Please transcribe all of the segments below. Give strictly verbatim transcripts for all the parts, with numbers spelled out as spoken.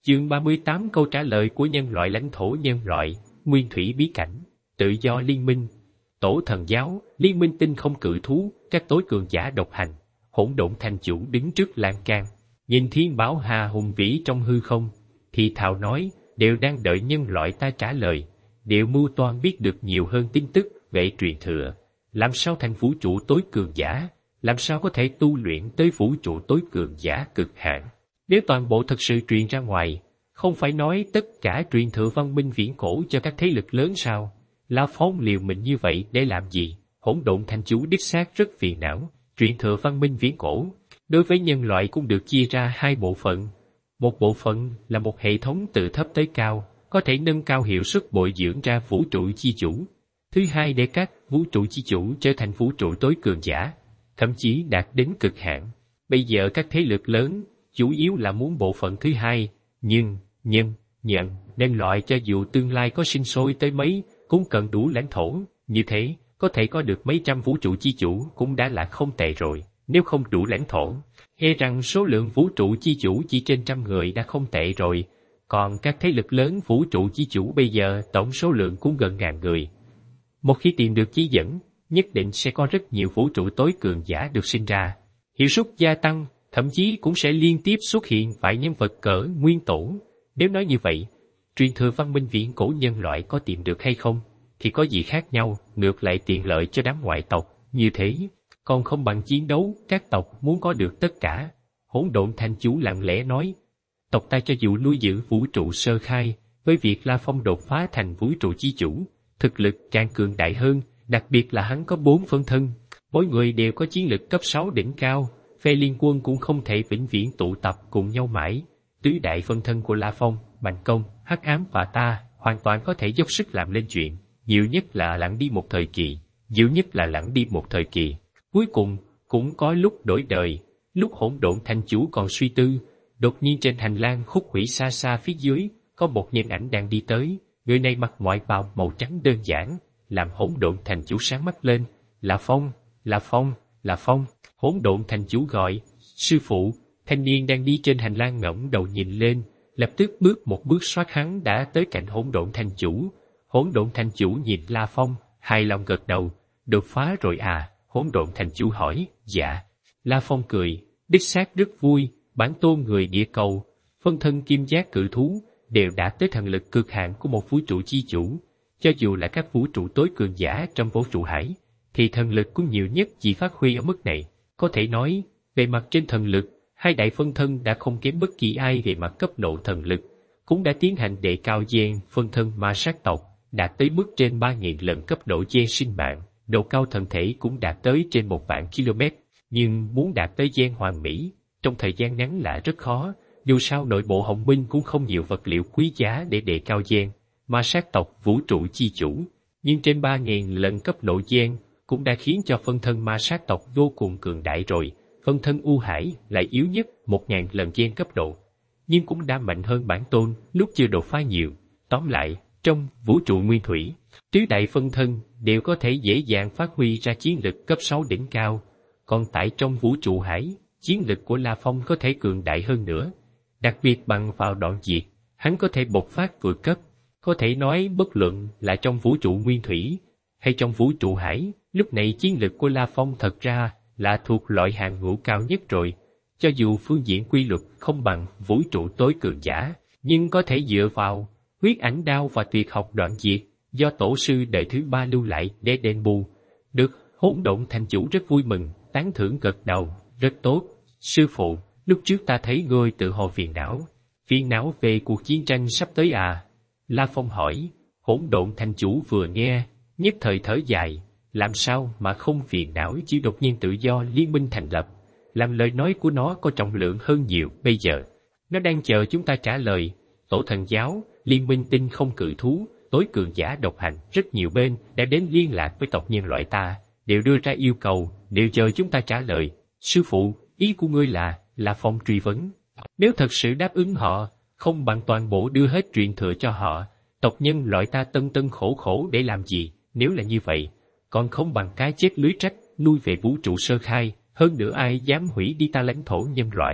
Chương ba mươi tám câu trả lời của nhân loại lãnh thổ nhân loại, nguyên thủy bí cảnh, tự do liên minh, tổ thần giáo, liên minh tinh không cự thú, các tối cường giả độc hành, hỗn độn thành chủ đứng trước lan can, nhìn thiên bảo hà hùng vĩ trong hư không, thì thào nói, đều đang đợi nhân loại ta trả lời, đều mưu toan biết được nhiều hơn tin tức về truyền thừa, làm sao thành vũ trụ tối cường giả, làm sao có thể tu luyện tới vũ trụ tối cường giả cực hạn. Nếu toàn bộ thực sự truyền ra ngoài, không phải nói tất cả truyền thừa văn minh viễn cổ cho các thế lực lớn sao? La Phong liều mình như vậy để làm gì? Hỗn độn thành chủ đích xác rất phiền não. Truyền thừa văn minh viễn cổ, đối với nhân loại cũng được chia ra hai bộ phận. Một bộ phận là một hệ thống từ thấp tới cao, có thể nâng cao hiệu suất bồi dưỡng ra vũ trụ chi chủ. Thứ hai để các vũ trụ chi chủ trở thành vũ trụ tối cường giả, thậm chí đạt đến cực hạn. Bây giờ các thế lực lớn chủ yếu là muốn bộ phận thứ hai, nhưng, nhân, nhận, nhân loại cho dù tương lai có sinh sôi tới mấy, cũng cần đủ lãnh thổ, như thế, có thể có được mấy trăm vũ trụ chi chủ cũng đã là không tệ rồi, nếu không đủ lãnh thổ. E rằng số lượng vũ trụ chi chủ chỉ trên trăm người đã không tệ rồi, còn các thế lực lớn vũ trụ chi chủ bây giờ tổng số lượng cũng gần ngàn người. Một khi tìm được chỉ dẫn, nhất định sẽ có rất nhiều vũ trụ tối cường giả được sinh ra. Hiệu suất gia tăng, thậm chí cũng sẽ liên tiếp xuất hiện vài nhân vật cỡ nguyên tổ. Nếu nói như vậy, truyền thừa văn minh viễn cổ nhân loại có tìm được hay không, thì có gì khác nhau, ngược lại tiện lợi cho đám ngoại tộc, như thế, còn không bằng chiến đấu, các tộc muốn có được tất cả. Hỗn độn thành chủ lặng lẽ nói, tộc ta cho dù nuôi giữ vũ trụ sơ khai, với việc La Phong đột phá thành vũ trụ chi chủ, thực lực càng cường đại hơn, đặc biệt là hắn có bốn phân thân, mỗi người đều có chiến lực cấp sáu đỉnh cao, phe liên quân cũng không thể vĩnh viễn tụ tập cùng nhau mãi. Tứ đại phân thân của La Phong, Bành Công, Hắc Ám và ta hoàn toàn có thể dốc sức làm lên chuyện, nhiều nhất là lặng đi một thời kỳ, nhiều nhất là lặng đi một thời kỳ. Cuối cùng, cũng có lúc đổi đời, lúc hỗn độn thành chủ còn suy tư, đột nhiên trên hành lang khúc hủy xa xa phía dưới, có một nhân ảnh đang đi tới, người này mặc ngoại bào màu trắng đơn giản, làm hỗn độn thành chủ sáng mắt lên, là Phong, là Phong, là Phong. Hỗn độn thành chủ gọi, sư phụ. Thanh niên đang đi trên hành lang ngẩng đầu nhìn lên, lập tức bước một bước xoát hắn đã tới cạnh hỗn độn thành chủ. Hỗn độn thành chủ nhìn La Phong, hài lòng gật đầu, đột phá rồi à? Hỗn độn thành chủ hỏi, dạ. La Phong cười, đích xác rất vui, bản tôn người địa cầu, phân thân kim giác cự thú, đều đã tới thần lực cực hạn của một vũ trụ chi chủ. Cho dù là các vũ trụ tối cường giả trong vũ trụ hải, thì thần lực cũng nhiều nhất chỉ phát huy ở mức này. Có thể nói, về mặt trên thần lực, hai đại phân thân đã không kém bất kỳ ai về mặt cấp độ thần lực, cũng đã tiến hành đề cao gen phân thân ma sát tộc, đạt tới mức trên ba nghìn lần cấp độ gen sinh mạng, độ cao thần thể cũng đạt tới trên một vạn km, nhưng muốn đạt tới gen hoàn mỹ, trong thời gian ngắn là rất khó, dù sao nội bộ Hồng Minh cũng không nhiều vật liệu quý giá để đề cao gen, ma sát tộc vũ trụ chi chủ, nhưng trên ba nghìn lần cấp độ gen cũng đã khiến cho phân thân ma sát tộc vô cùng cường đại rồi. Phân thân U Hải lại yếu nhất một ngàn lần gen cấp độ, nhưng cũng đã mạnh hơn bản tôn lúc chưa đột phá nhiều. Tóm lại, trong vũ trụ nguyên thủy, tứ đại phân thân đều có thể dễ dàng phát huy ra chiến lực cấp sáu đỉnh cao, còn tại trong vũ trụ hải, chiến lực của La Phong có thể cường đại hơn nữa. Đặc biệt bằng vào đoạn diệt, hắn có thể bộc phát vượt cấp, có thể nói bất luận là trong vũ trụ nguyên thủy hay trong vũ trụ hải, lúc này chiến lực của La Phong thật ra là thuộc loại hàng ngũ cao nhất rồi. Cho dù phương diện quy luật không bằng vũ trụ tối cường giả, nhưng có thể dựa vào huyết ảnh đao và tuyệt học đoạn diệt do tổ sư đời thứ ba lưu lại để đền bù. Được, hỗn độn thành chủ rất vui mừng, tán thưởng gật đầu, rất tốt. Sư phụ, lúc trước ta thấy ngươi tự hồ phiền não. Phiền não về cuộc chiến tranh sắp tới à? La Phong hỏi. Hỗn độn thành chủ vừa nghe, nhất thời thở dài, làm sao mà không phiền não chỉ đột nhiên tự do liên minh thành lập, làm lời nói của nó có trọng lượng hơn nhiều. Bây giờ, nó đang chờ chúng ta trả lời. Tổ thần giáo, liên minh tinh không cự thú, tối cường giả độc hành, rất nhiều bên đã đến liên lạc với tộc nhân loại ta, đều đưa ra yêu cầu, đều chờ chúng ta trả lời. Sư phụ, ý của ngươi là, La Phong truy vấn. Nếu thật sự đáp ứng họ, không bằng toàn bộ đưa hết truyền thừa cho họ, tộc nhân loại ta tân tân khổ khổ để làm gì? Nếu là như vậy, còn không bằng cái chết lưới trách, nuôi về vũ trụ sơ khai, hơn nữa ai dám hủy đi ta lãnh thổ nhân loại.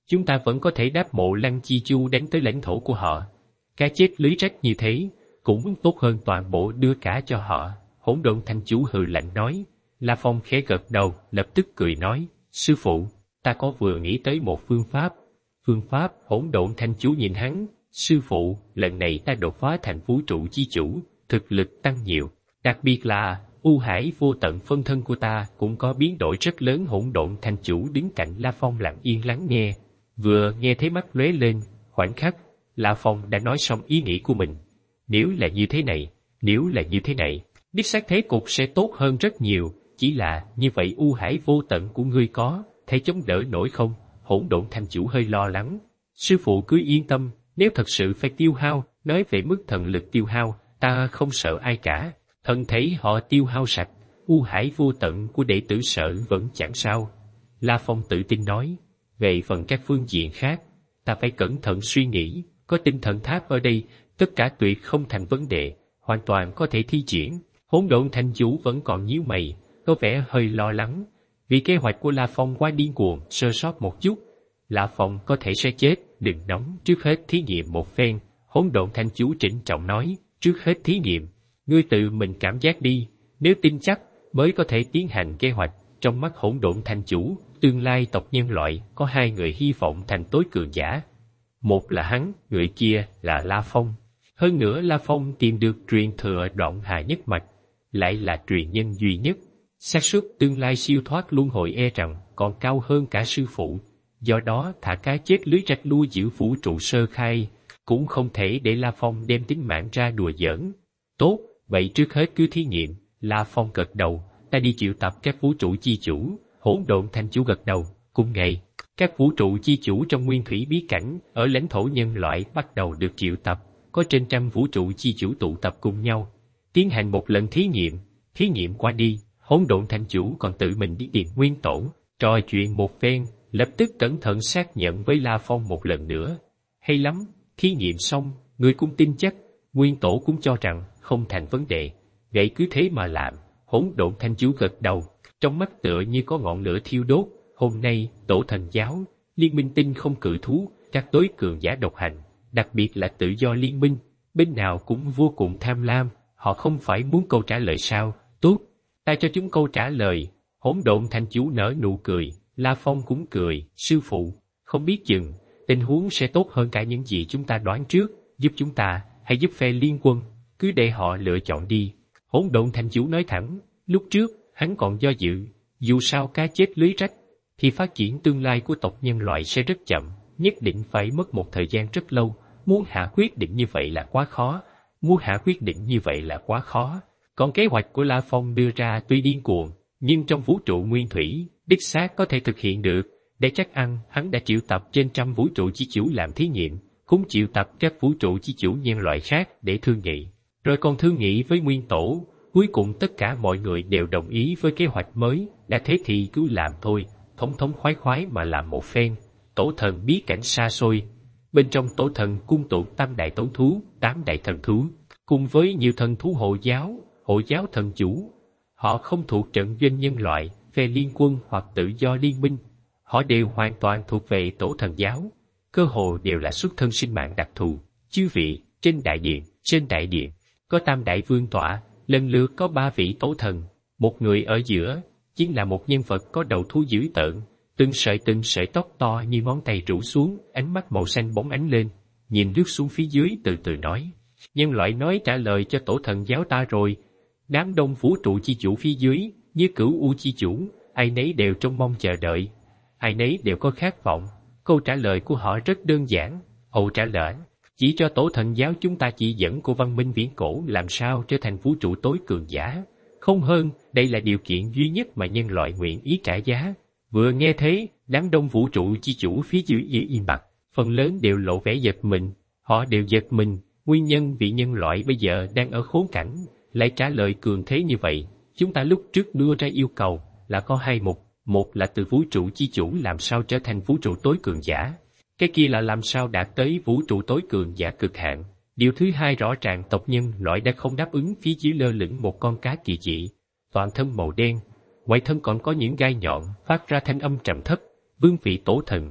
chúng ta vẫn có thể đáp mộ Lăng Chi Chu đánh tới lãnh thổ của họ. Cá chết lưới rách như thế, cũng tốt hơn toàn bộ đưa cả cho họ. Hỗn độn thanh chú hừ lạnh nói. La Phong khẽ gật đầu, lập tức cười nói, sư phụ, ta có vừa nghĩ tới một phương pháp. Phương pháp? Hỗn độn thanh chú nhìn hắn, sư phụ, lần này ta đột phá thành vũ trụ chi chủ, thực lực tăng nhiều, đặc biệt là U Hải vô tận phân thân của ta cũng có biến đổi rất lớn. Hỗn độn thanh chủ đứng cạnh La Phong lặng yên lắng nghe, vừa nghe thấy mắt lóe lên, khoảnh khắc, La Phong đã nói xong ý nghĩ của mình. Nếu là như thế này, nếu là như thế này, đích xác thế cục sẽ tốt hơn rất nhiều, chỉ là như vậy U Hải vô tận của ngươi có thể chống đỡ nổi không? Hỗn độn thanh chủ hơi lo lắng. Sư phụ cứ yên tâm, nếu thật sự phải tiêu hao, nói về mức thần lực tiêu hao, ta không sợ ai cả. Thần thấy họ tiêu hao sạch, U Hải vô tận của đệ tử sợ vẫn chẳng sao. La Phong tự tin nói, về phần các phương diện khác, ta phải cẩn thận suy nghĩ, có tinh thần tháp ở đây, tất cả tuyệt không thành vấn đề, hoàn toàn có thể thi triển. Hỗn độn thanh chủ vẫn còn nhíu mày, có vẻ hơi lo lắng, vì kế hoạch của La Phong quá điên cuồng, sơ sót một chút, La Phong có thể sẽ chết. Đừng nóng, trước hết thí nghiệm một phen. Hỗn độn thanh chú trịnh trọng nói, trước hết thí nghiệm, ngươi tự mình cảm giác đi, nếu tin chắc mới có thể tiến hành kế hoạch. Trong mắt hỗn độn thanh chủ, tương lai tộc nhân loại có hai người hy vọng thành tối cường giả, một là hắn, người kia là La Phong. Hơn nữa La Phong tìm được truyền thừa đoạn hà nhất mạch, lại là truyền nhân duy nhất, xác suất tương lai siêu thoát luân hồi e rằng còn cao hơn cả sư phụ. Do đó thả cá chết lưới rách lui giữ vũ trụ sơ khai, cũng không thể để La Phong đem tính mạng ra đùa giỡn. Tốt, vậy trước hết cứ thí nghiệm. La Phong gật đầu, ta đi triệu tập các vũ trụ chi chủ. Hỗn độn thanh chủ gật đầu, cùng ngày, các vũ trụ chi chủ trong nguyên thủy bí cảnh ở lãnh thổ nhân loại bắt đầu được triệu tập, có trên trăm vũ trụ chi chủ tụ tập cùng nhau, tiến hành một lần thí nghiệm. Thí nghiệm qua đi, hỗn độn thanh chủ còn tự mình đi tìm Nguyên Tổ, trò chuyện một phen, lập tức cẩn thận xác nhận với La Phong một lần nữa. Hay lắm, thí nghiệm xong, người cũng tin chắc, Nguyên Tổ cũng cho rằng không thành vấn đề, vậy cứ thế mà làm. Hỗn độn thanh chủ gật đầu, trong mắt tựa như có ngọn lửa thiêu đốt. Hôm nay, Tổ Thần Giáo, Liên minh tinh không cự thú, các tối cường giả độc hành, đặc biệt là tự do liên minh, bên nào cũng vô cùng tham lam, họ không phải muốn câu trả lời sao? Tốt, ta cho chúng câu trả lời. Hỗn độn thanh chủ nở nụ cười, La Phong cũng cười, sư phụ, không biết chừng, tình huống sẽ tốt hơn cả những gì chúng ta đoán trước, giúp chúng ta, hay giúp phe liên quân, cứ để họ lựa chọn đi. Hỗn độn thanh chủ nói thẳng, lúc trước, hắn còn do dự, dù sao cá chết lưới rách, thì phát triển tương lai của tộc nhân loại sẽ rất chậm, nhất định phải mất một thời gian rất lâu, muốn hạ quyết định như vậy là quá khó, muốn hạ quyết định như vậy là quá khó. Còn kế hoạch của La Phong đưa ra tuy điên cuồng, nhưng trong vũ trụ nguyên thủy, đích xác có thể thực hiện được. Để chắc ăn, hắn đã triệu tập trên trăm vũ trụ chi chủ làm thí nghiệm, cũng triệu tập các vũ trụ chi chủ nhân loại khác để thương nghị, rồi còn thương nghị với Nguyên Tổ. Cuối cùng tất cả mọi người đều đồng ý với kế hoạch mới, đã thế thì cứ làm thôi, thống thống khoái khoái mà làm một phen. Tổ thần bí cảnh xa xôi, bên trong tổ thần cung tụ tam đại tổ thú, tám đại thần thú, cùng với nhiều thần thú hộ giáo, hộ giáo thần chủ. Họ không thuộc trận doanh nhân loại, phe liên quân hoặc tự do liên minh, họ đều hoàn toàn thuộc về Tổ Thần Giáo, cơ hồ đều là xuất thân sinh mạng đặc thù. Chư vị, trên đại điện, trên đại điện, có tam đại vương tọa, lần lượt có ba vị tổ thần, một người ở giữa, chính là một nhân vật có đầu thú dữ tợn, từng sợi từng sợi tóc to như ngón tay rủ xuống, ánh mắt màu xanh bóng ánh lên, nhìn lướt xuống phía dưới từ từ nói. Nhân loại nói trả lời cho Tổ Thần Giáo ta rồi. Đám đông vũ trụ chi chủ phía dưới, như cửu u chi chủ, ai nấy đều trông mong chờ đợi, ai nấy đều có khát vọng. Câu trả lời của họ rất đơn giản, hầu trả lời, chỉ cho Tổ Thần Giáo chúng ta chỉ dẫn của văn minh viễn cổ làm sao trở thành vũ trụ tối cường giả. Không hơn, đây là điều kiện duy nhất mà nhân loại nguyện ý trả giá. Vừa nghe thế, đám đông vũ trụ chi chủ phía dưới im bặt, phần lớn đều lộ vẻ giật mình, họ đều giật mình, nguyên nhân vì nhân loại bây giờ đang ở khốn cảnh, lại trả lời cường thế như vậy. Chúng ta lúc trước đưa ra yêu cầu là có hai mục, một là từ vũ trụ chi chủ làm sao trở thành vũ trụ tối cường giả, cái kia là làm sao đạt tới vũ trụ tối cường giả cực hạn. Điều thứ hai rõ ràng tộc nhân loại đã không đáp ứng. Phía dưới lơ lửng một con cá kỳ dị, toàn thân màu đen, ngoài thân còn có những gai nhọn, phát ra thanh âm trầm thấp. Vương vị tổ thần,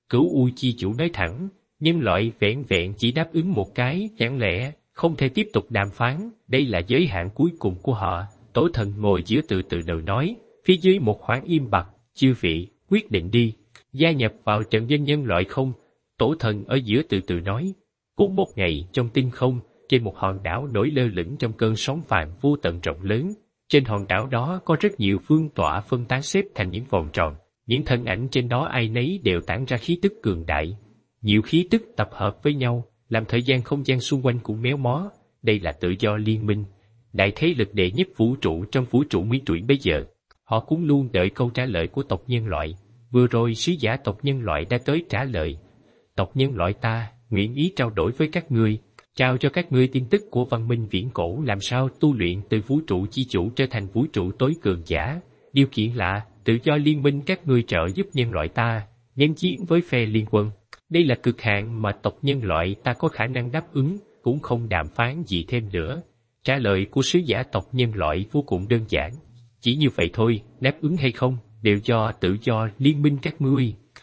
Cửu U chi chủ nói thẳng, nhân loại vẹn vẹn chỉ đáp ứng một cái, chẳng lẽ không thể tiếp tục đàm phán, đây là giới hạn cuối cùng của họ. Tổ thần ngồi giữa từ từ đầu nói, phía dưới một khoảng im bặt, chư vị, quyết định đi, gia nhập vào trận dân nhân loại không? Tổ thần ở giữa từ từ nói, cũng một ngày trong tinh không, trên một hòn đảo nổi lơ lửng trong cơn sóng vàng vô tận rộng lớn. Trên hòn đảo đó có rất nhiều phương tọa phân tán xếp thành những vòng tròn, những thân ảnh trên đó ai nấy đều tản ra khí tức cường đại. Nhiều khí tức tập hợp với nhau, làm thời gian không gian xung quanh cũng méo mó. Đây là tự do liên minh, đại thế lực đệ nhất vũ trụ trong vũ trụ nguyên thủy bây giờ. Họ cũng luôn đợi câu trả lời của tộc nhân loại. Vừa rồi sứ giả tộc nhân loại đã tới trả lời. Tộc nhân loại ta nguyện ý trao đổi với các ngươi, trao cho các ngươi tin tức của văn minh viễn cổ làm sao tu luyện từ vũ trụ chi chủ trở thành vũ trụ tối cường giả. Điều kiện là tự do liên minh các ngươi trợ giúp nhân loại ta, nhân chiến với phe liên quân. Đây là cực hạn mà tộc nhân loại ta có khả năng đáp ứng, cũng không đàm phán gì thêm nữa. Trả lời của sứ giả tộc nhân loại vô cùng đơn giản. Chỉ như vậy thôi, đáp ứng hay không, đều do tự do liên minh các ngươi.